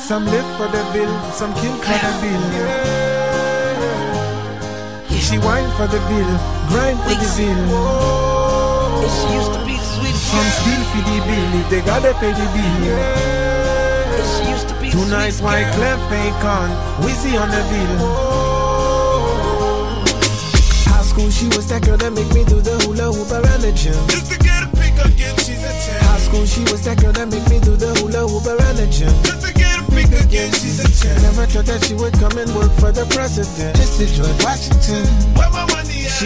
Some live for the bill, some kill for the bill. She whine for the bill, grind for the bill. She used to be the sweetest. Some steal for the bill, if they gotta pay the bill. She used to be the Tonight, white Clef ain't on, Wizzy on the bill. High school, she was that girl that make me do the hula hoop around the gym. Just to get a pick again, she's a 10. High school, she was that girl that make me do the hula hoop around the gym. Just to get a pick again, she's a 10. Never thought that she would come and work for the president. Just to George Washington. Where my money at? She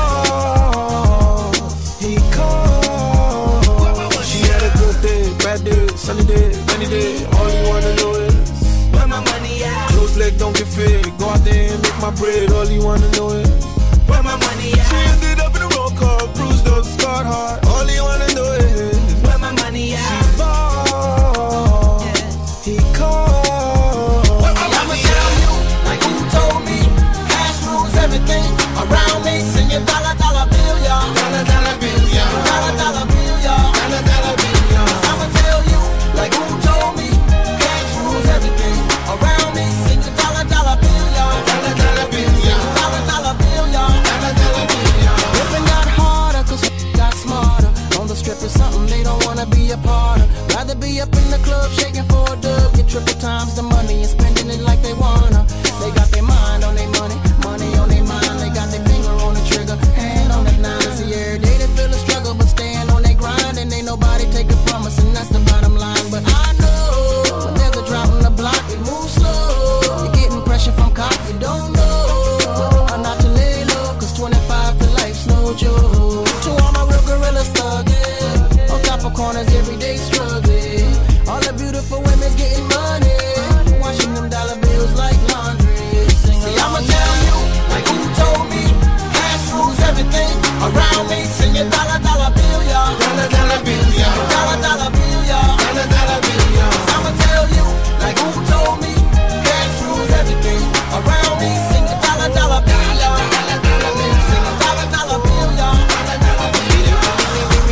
ball, he called. She had a good day, bad day, sunny day, rainy day. All you wanna know is where my money at? Close leg don't get fed. Go out there and make my bread. All you wanna know is where my money at? She ended up in a roll call, bruised up, scarred heart. All you wanna know is where my money at? She ball, he called. I'ma tell you, like who told me, cash rules everything around me. Sing your dollar, dollar bill, y'all. Dollar, dollar bill, y'all. Dollar, dollar bill, y'all. Dollar, dollar bill, y'all. I'ma tell you, like who told me, cash rules everything around me. Sing your dollar, dollar bill, y'all. Dollar, dollar bill, y'all. Dollar, dollar bill, y'all. Dollar, dollar bill, y'all. Living got harder, cause we got smarter. On the strip is something they don't wanna be a part of. Rather be up in the club shaking for a dub. Get triple times the money and spending it like they wanna. They got their mind on their money, money on their mind. They got their finger on the trigger, hand on the nine. See, every day they feel a struggle, but staying on their grind. And ain't nobody take it from us, and that's the bottom line. But I know when there's a drop on the block, it moves slow. You're getting pressure from cops, you don't know. I'm not to lay low, cause 25 to life's no joke. To all my real gorillas thugging, on top of corners every day struggling. All the beautiful women getting money, washing them dollar bills like laundry. See, I'ma tell you, like who told me, cash rules everything around me. Sing your dollar, dollar bill, y'all. Dollar, dollar bill, y'all. Dollar, dollar bill, y'all. Dollar, dollar bill, y'all. I'ma tell you, like who told me, cash rules everything around me. Sing your dollar, dollar bill, y'all. Dollar, dollar bill, sing your dollar, dollar bill, y'all. Dollar, dollar bill, y'all.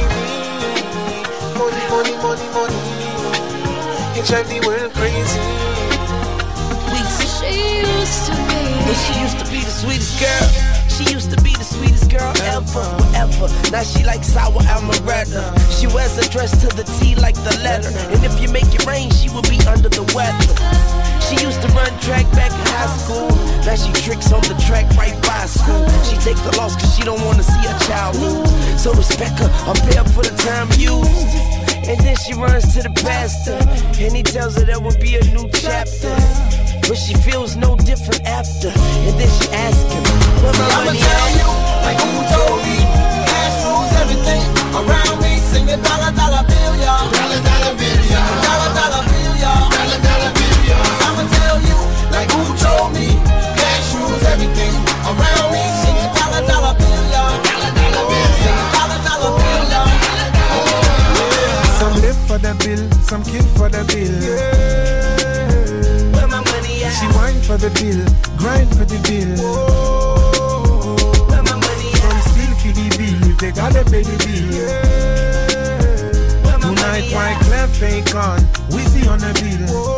money, money, money, money. It drive the world crazy. She used to be. She used to be the sweetest girl. She used to be the sweetest girl ever, ever. Now she likes sour amaretto. She wears a dress to the T like the letter. And if you make it rain, she will be under the weather. She used to run track back in high school. Now she tricks on the track right by school. She take the loss cause she don't wanna see her child lose. So respect her, I'm pay up for the time used. And then she runs to the pastor, and he tells her there will be a new chapter. But she feels no different after. And then she asks him, where my money at? I'ma tell you, like who told me, cash rules everything around me. Sing a dollar, dollar bill, y'all. Dollar, dollar bill, y'all. Dollar, dollar bill, y'all. Dollar, dollar bill, y'all. I'ma tell you, like who told me, cash rules everything around me. Sing a dollar, dollar bill, y'all. Dollar, dollar bill, Sing a y'all. dollar, dollar bill, y'all. Some live for the bill, some kill for the bill. Where my money at? She whine for the bill, grind for the bill. Where my money at? Some steal for the bill, if they gotta pay the bill. Where my Tonight, money white at? Clef ain't on, Wizzy on the bill.